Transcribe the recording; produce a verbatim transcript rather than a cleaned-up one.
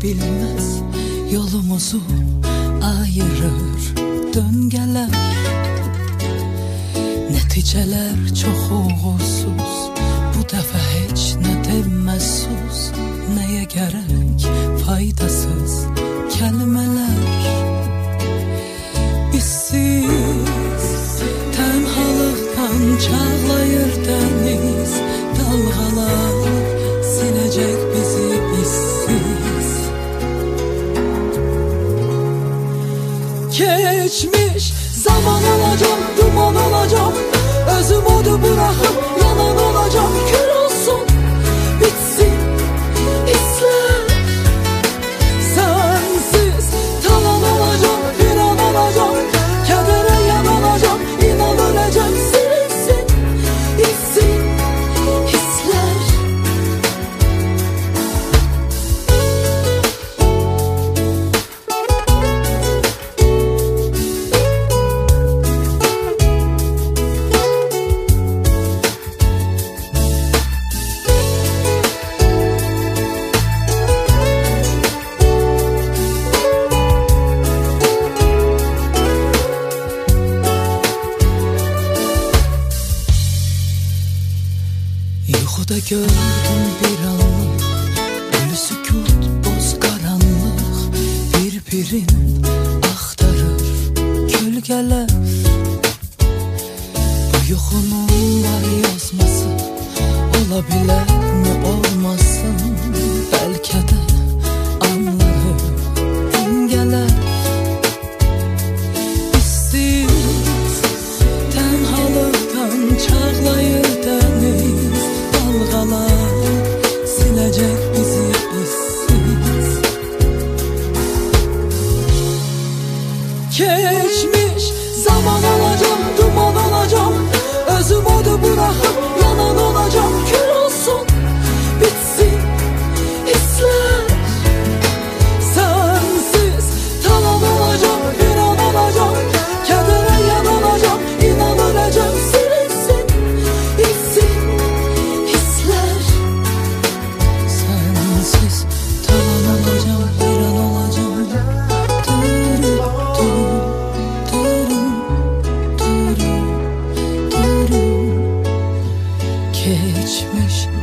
bilmez, yolumuzu ayırır döngeler. Neticeler çok uğursuz, bu defa hiç ne demez sus. Neye gerek faydasız kelimeler. İşsiz tenhalıktan çağlayır deniz, dalgalar silecek bizi işsiz. Geçmiş zaman olacak, duman olacak, özüm odu bırakıp yanan olacak. Kül olsun, bitsin hisler. Sensiz talan olacak, bir an olacak, kedere yanılacak, inan öleceğim. Silinsin, bitsin hisler. Yuxuda gördüm bir anlık, ölü sükut boz karanlık, bir-birin axtarır kölgeler. Bu yuxunun var yazması, ola bilər mi olmasın, bəlkə də anları imgələr. İşsiz tenhalıktan çağlayır deniz, dalgalar silecek bizi işsiz. Geçmiş zaman olacak, duman olacak, özüm odu bırakıp yanan olacak. Kül olsun, bitsin hisler. Sensiz talan olacak, bir an olacak, kedere yanılacak, inan öleceğim. Silinsin, bitsin hisler. Sensiz talan olacağım, bir an olacağım. Dürüm, dürüm, dürüm, dürüm, dürüm. Geçmiş